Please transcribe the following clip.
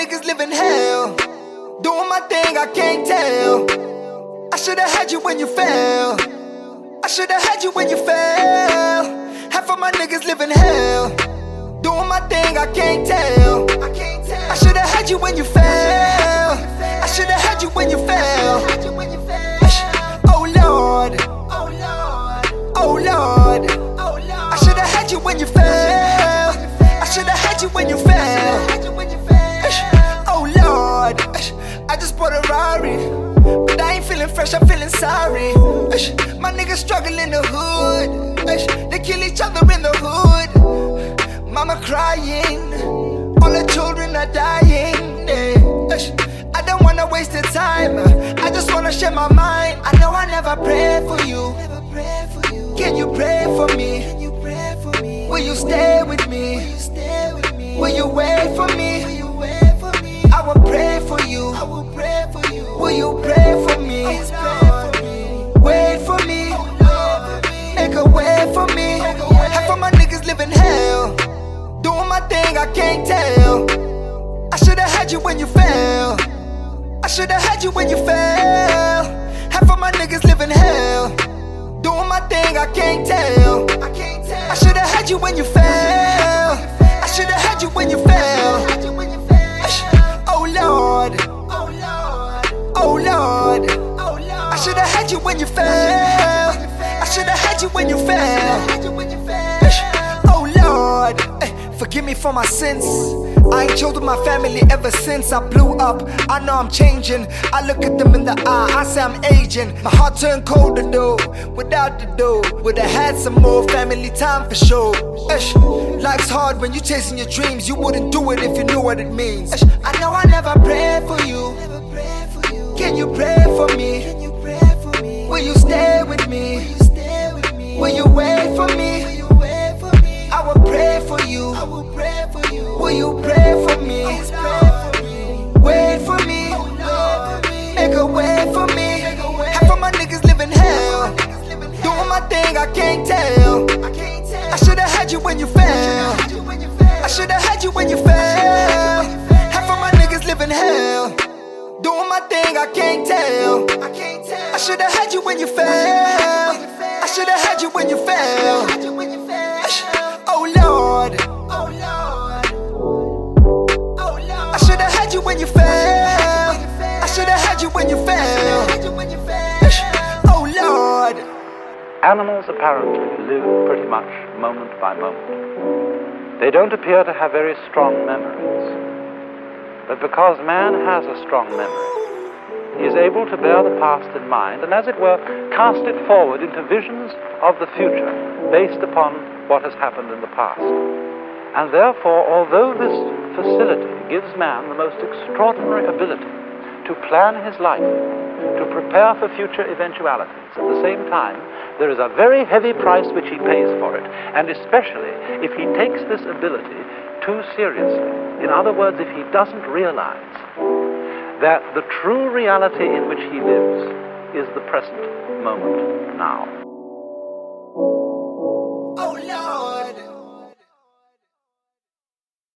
niggas live in hell. Doing my thing, I can't tell. I should've had you when you fell. I should've had you when you fell. Half of my niggas live in hell. Doing my thing, I can't tell. I should've had you when you fell. I should've had you when you fell. Oh Lord, oh Lord, I should've had you when you fell. I should've had you when you fell. Oh Lord, I just bought a Rari, but I ain't feeling fresh, I'm feeling sorry. My niggas struggle in the hood. They kill each other in the hood. Mama crying, all the children are dying. I don't wanna waste the time, I just wanna share my mind. I know I never prayed for you. Can you pray for me? Will you stay with me? Will you wait for me? I will pray for you. Will you pray for me? Wait for me. Make a way for me. Half of my niggas live in hell. Doing my thing, I can't tell. I should've had you when you fell. I should've had you when you fell. Half of my niggas live in hell. Doing my thing, I can't tell. I should've had you when you fell. I should've had you when you fell. Oh Lord, oh Lord, I should've had you when you fell. I should've had you when you fell. Oh Lord, forgive me for my sins. I ain't chilled with my family ever since I blew up. I know I'm changing. I look at them in the eye, I say I'm aging. My heart turned colder though, without the dough. Would've had some more family time for sure. Life's hard when you chasing your dreams. You wouldn't do it if you knew what it means. I know I never prayed for you. Can you pray for me? Will you stay with me? Will you wait for me? I will pray for you. Will you pray for me? Wait for me. Make a way for me. Half of my niggas live in hell. Doing my thing, I can't tell. I should've had you when you fell. I should've had you when you fell. Half of my niggas live in hell. Doing my thing, I can't tell. I should've had you when you fell. I should've had you when you fell. Oh Lord, I should've had you when you fell. I should've had you when you fell. Oh Lord. Animals apparently live pretty much moment by moment. They don't appear to have very strong memories. But because man has a strong memory, he is able to bear the past in mind and, as it were, cast it forward into visions of the future based upon what has happened in the past. And therefore, although this facility gives man the most extraordinary ability to plan his life, to prepare for future eventualities, at the same time, there is a very heavy price which he pays for it, and especially if he takes this ability too seriously. In other words, if he doesn't realize that the true reality in which he lives is the present moment now.